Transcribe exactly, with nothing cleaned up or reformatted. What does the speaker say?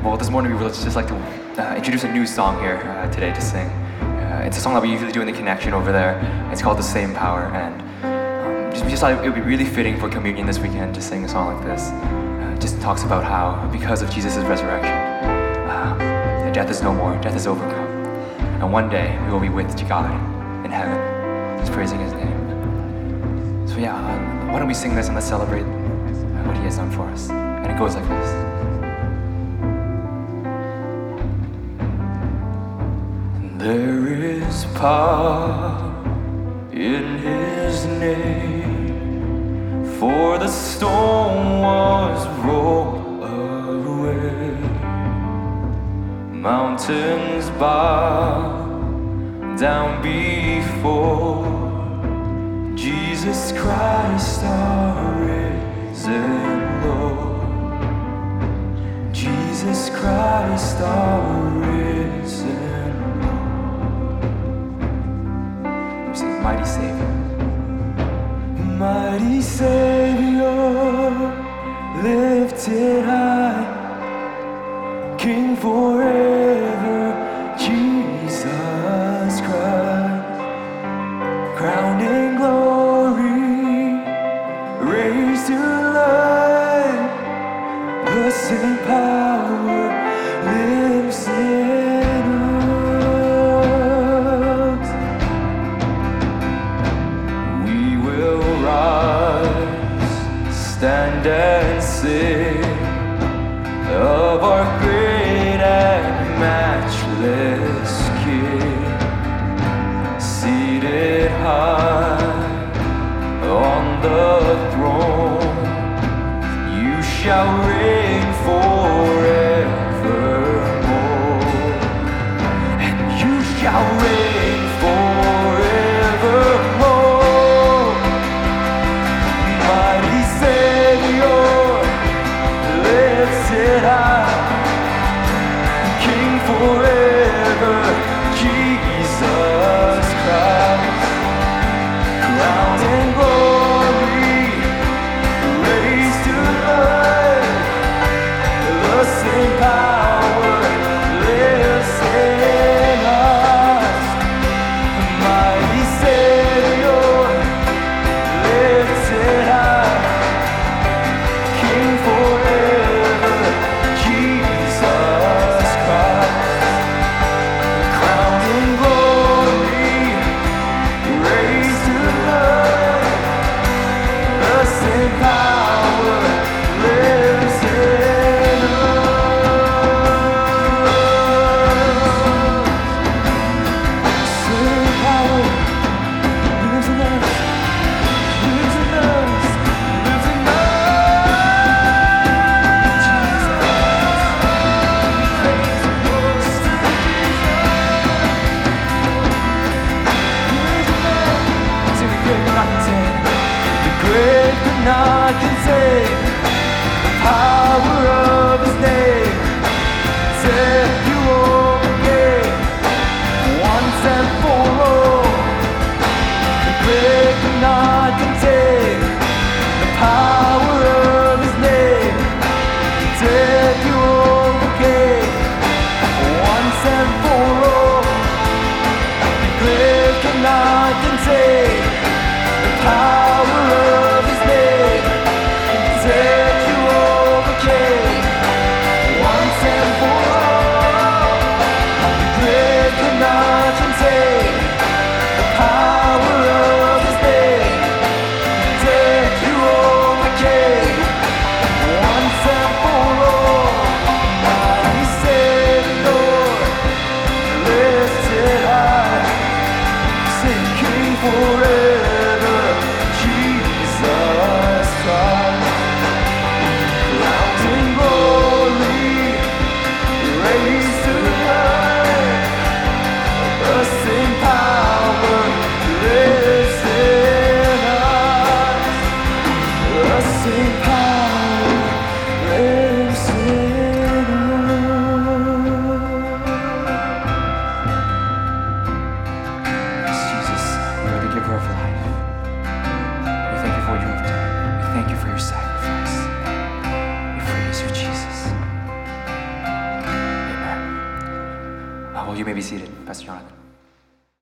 Well, this morning we would just like to uh, introduce a new song here uh, today to sing. Uh, it's a song that we usually do in the Connection over there. It's called The Same Power, and um, just, we just thought it would be really fitting for communion this weekend to sing a song like this. Uh, it just talks about how, because of Jesus' resurrection, uh, death is no more, death is overcome. And one day we will be with God in heaven, just praising His name. So yeah, uh, why don't we sing this and let's celebrate uh, what He has done for us. And it goes like this. There is power in His name, for the storm was rolled away. Mountains bow down before Jesus Christ, our risen Lord. Jesus Christ, our risen Lord. Mighty Savior, mighty Savior, lifted high, King forever, Jesus Christ, crowned in glory, raised to life, the same power lives in us. Stand and sing of our great and matchless King, seated high on the throne. You shall reign forevermore, and you shall reign forevermore. Mighty Savior, lifted high, King forever, Jesus Christ, crowned in glory, raised to life, the same power lives in us. Mighty Savior, lifted high, King forever, Jesus Christ, crowned in glory, raised to life, the same power lives in us. Same power lives in us, lives in us, lives in us. The great could not contain the power of His name. Said you overcame once and for all. The great could not contain the power of His name. Said you overcame once and for all. The great could not contain the power of His name. Say Uh, well, you may be seated, Pastor Jonathan.